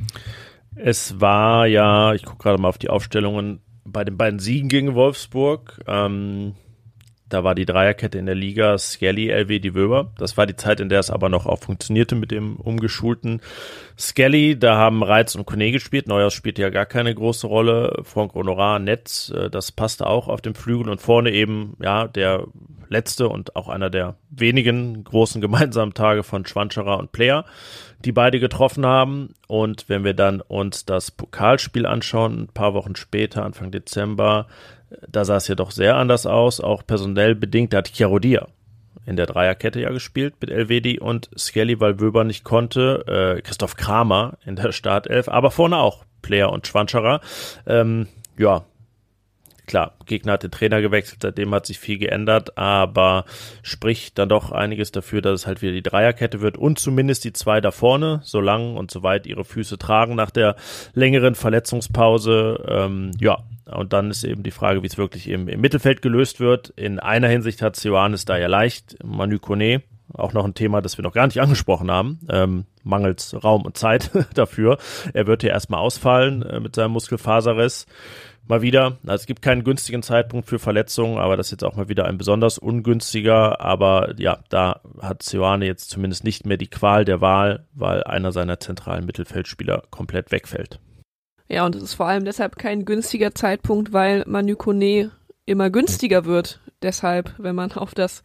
Es war ja, ich gucke gerade mal auf die Aufstellungen, bei den beiden Siegen gegen Wolfsburg, da war die Dreierkette in der Liga Skelly, Elvedi, Wöber. Das war die Zeit, in der es aber noch auch funktionierte mit dem umgeschulten Skelly. Da haben Reitz und Kone gespielt. Neuhaus spielte ja gar keine große Rolle. Franck Honorat, Netz, das passte auch auf dem Flügel. Und vorne eben, ja, der letzte und auch einer der wenigen großen gemeinsamen Tage von Schwanscherer und Player, die beide getroffen haben. Und wenn wir dann uns das Pokalspiel anschauen, ein paar Wochen später, Anfang Dezember, da sah es ja doch sehr anders aus, auch personell bedingt. Da hat Chiarodia in der Dreierkette ja gespielt mit Elvedi und Skelly, weil Wöber nicht konnte. Christoph Kramer in der Startelf, aber vorne auch Player und Schwanscherer. Klar, Gegner hat den Trainer gewechselt, seitdem hat sich viel geändert, aber spricht dann doch einiges dafür, dass es halt wieder die Dreierkette wird und zumindest die zwei da vorne, solange und soweit ihre Füße tragen nach der längeren Verletzungspause. Und dann ist eben die Frage, wie es wirklich im Mittelfeld gelöst wird. In einer Hinsicht hat Seoane da ja leicht. Manu Kone, auch noch ein Thema, das wir noch gar nicht angesprochen haben, mangels Raum und Zeit dafür. Er wird hier erstmal ausfallen mit seinem Muskelfaserriss. Mal wieder, also es gibt keinen günstigen Zeitpunkt für Verletzungen, aber das ist jetzt auch mal wieder ein besonders ungünstiger. Aber ja, da hat Seoane jetzt zumindest nicht mehr die Qual der Wahl, weil einer seiner zentralen Mittelfeldspieler komplett wegfällt. Ja, und es ist vor allem deshalb kein günstiger Zeitpunkt, weil Manu Kone immer günstiger wird. Deshalb, wenn man auf das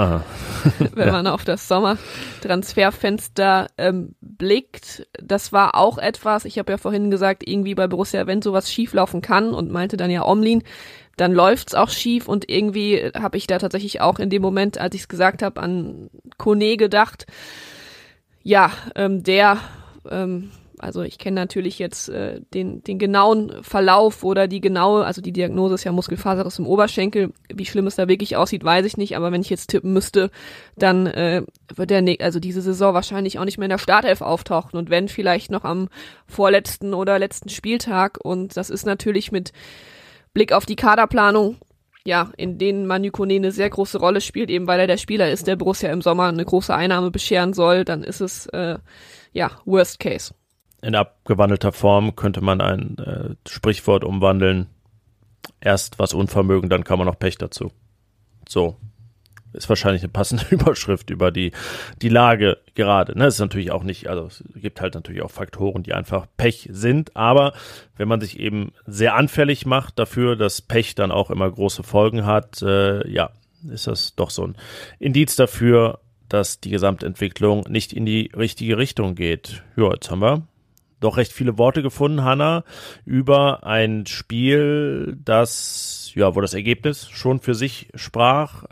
Sommertransferfenster blickt, das war auch etwas, ich habe ja vorhin gesagt, irgendwie bei Borussia, wenn sowas schief laufen kann und meinte dann ja Omlin, dann läuft's auch schief und irgendwie habe ich da tatsächlich auch in dem Moment, als ich es gesagt habe, an Kone gedacht. Also ich kenne natürlich jetzt den genauen Verlauf oder die Diagnose ist ja Muskelfaserriss im Oberschenkel. Wie schlimm es da wirklich aussieht, weiß ich nicht. Aber wenn ich jetzt tippen müsste, dann wird er diese Saison wahrscheinlich auch nicht mehr in der Startelf auftauchen. Und wenn, vielleicht noch am vorletzten oder letzten Spieltag. Und das ist natürlich mit Blick auf die Kaderplanung, ja, in denen Manu Kone eine sehr große Rolle spielt, eben weil er der Spieler ist, der Borussia im Sommer eine große Einnahme bescheren soll, dann ist es, Worst Case. In abgewandelter Form könnte man ein Sprichwort umwandeln. Erst was Unvermögen, dann kann man noch Pech dazu. So. Ist wahrscheinlich eine passende Überschrift über die Lage gerade. Es ist natürlich auch nicht, also es gibt halt natürlich auch Faktoren, die einfach Pech sind. Aber wenn man sich eben sehr anfällig macht dafür, dass Pech dann auch immer große Folgen hat, ist das doch so ein Indiz dafür, dass die Gesamtentwicklung nicht in die richtige Richtung geht. Ja, jetzt haben wir doch recht viele Worte gefunden, Hanna, über ein Spiel, wo das Ergebnis schon für sich sprach,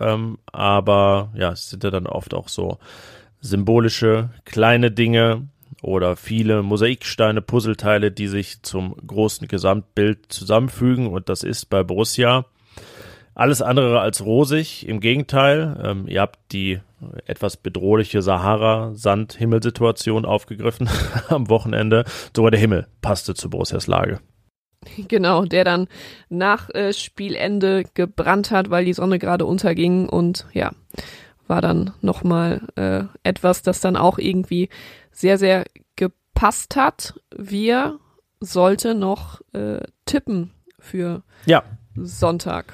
aber ja, es sind ja dann oft auch so symbolische kleine Dinge oder viele Mosaiksteine, Puzzleteile, die sich zum großen Gesamtbild zusammenfügen, und das ist bei Borussia alles andere als rosig. Im Gegenteil, ihr habt die etwas bedrohliche Sahara-Sand-Himmelsituation aufgegriffen am Wochenende. Sogar der Himmel passte zu Borussias Lage. Genau, der dann nach Spielende gebrannt hat, weil die Sonne gerade unterging, und ja, war dann nochmal etwas, das dann auch irgendwie sehr, sehr gepasst hat. Wir sollten noch tippen für Sonntag.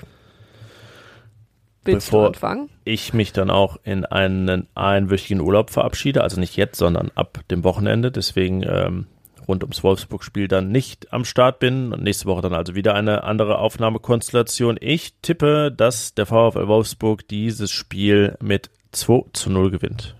Willst du anfangen? Ich mich dann auch in einen einwöchigen Urlaub verabschiede, also nicht jetzt, sondern ab dem Wochenende, deswegen rund ums Wolfsburg-Spiel dann nicht am Start bin und nächste Woche dann also wieder eine andere Aufnahmekonstellation. Ich tippe, dass der VfL Wolfsburg dieses Spiel mit 2-0 gewinnt.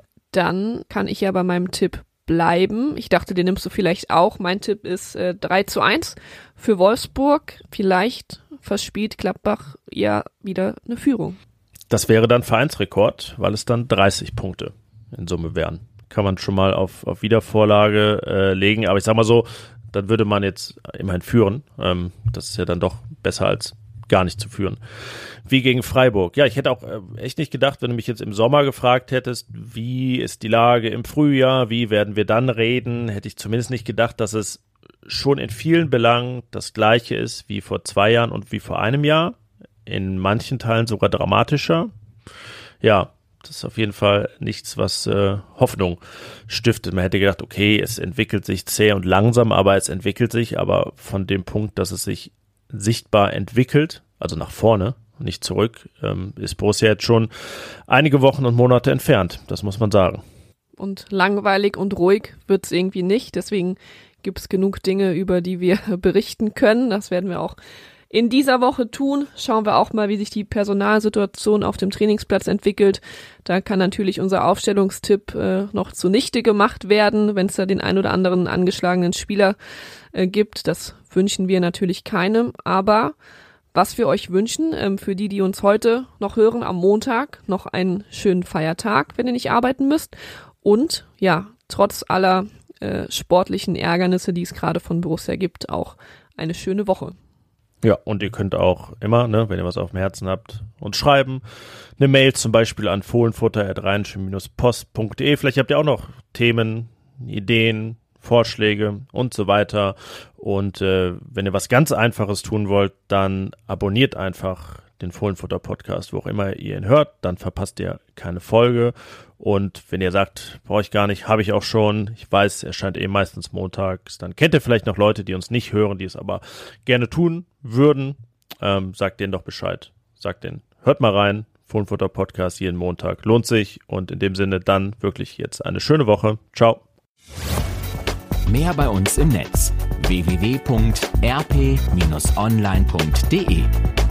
Dann kann ich ja bei meinem Tipp bleiben. Ich dachte, den nimmst du vielleicht auch. Mein Tipp ist 3-1 für Wolfsburg. Vielleicht verspielt Gladbach ja wieder eine Führung. Das wäre dann Vereinsrekord, weil es dann 30 Punkte in Summe wären. Kann man schon mal auf Wiedervorlage legen. Aber ich sag mal so, dann würde man jetzt immerhin führen. Das ist ja dann doch besser als gar nicht zu führen. Wie gegen Freiburg. Ja, ich hätte auch echt nicht gedacht, wenn du mich jetzt im Sommer gefragt hättest, wie ist die Lage im Frühjahr, wie werden wir dann reden, hätte ich zumindest nicht gedacht, dass es schon in vielen Belangen das Gleiche ist wie vor 2 Jahren und wie vor einem Jahr. In manchen Teilen sogar dramatischer. Ja, das ist auf jeden Fall nichts, was Hoffnung stiftet. Man hätte gedacht, okay, es entwickelt sich zäh und langsam, aber es entwickelt sich. Aber von dem Punkt, dass es sich sichtbar entwickelt, also nach vorne, nicht zurück, ist Borussia jetzt schon einige Wochen und Monate entfernt. Das muss man sagen. Und langweilig und ruhig wird es irgendwie nicht. Deswegen gibt es genug Dinge, über die wir berichten können. Das werden wir auch in dieser Woche tun. Schauen wir auch mal, wie sich die Personalsituation auf dem Trainingsplatz entwickelt. Da kann natürlich unser Aufstellungstipp noch zunichte gemacht werden, wenn es da den ein oder anderen angeschlagenen Spieler gibt. Das wünschen wir natürlich keinem. Aber was wir euch wünschen, für die uns heute noch hören, am Montag noch einen schönen Feiertag, wenn ihr nicht arbeiten müsst. Und ja, trotz aller sportlichen Ärgernisse, die es gerade von Borussia gibt, auch eine schöne Woche. Ja, und ihr könnt auch immer, wenn ihr was auf dem Herzen habt, uns schreiben. Eine Mail zum Beispiel an fohlenfutter@rheinische-post.de. Vielleicht habt ihr auch noch Themen, Ideen, Vorschläge und so weiter. Und wenn ihr was ganz Einfaches tun wollt, dann abonniert einfach den Fohlenfutter-Podcast, wo auch immer ihr ihn hört. Dann verpasst ihr keine Folge. Und wenn ihr sagt, brauche ich gar nicht, habe ich auch schon. Ich weiß, er erscheint meistens montags. Dann kennt ihr vielleicht noch Leute, die uns nicht hören, die es aber gerne tun würden. Sagt denen doch Bescheid. Sagt denen, hört mal rein. Fohlenfutter-Podcast jeden Montag. Lohnt sich. Und in dem Sinne dann wirklich jetzt eine schöne Woche. Ciao. Mehr bei uns im Netz: www.rp-online.de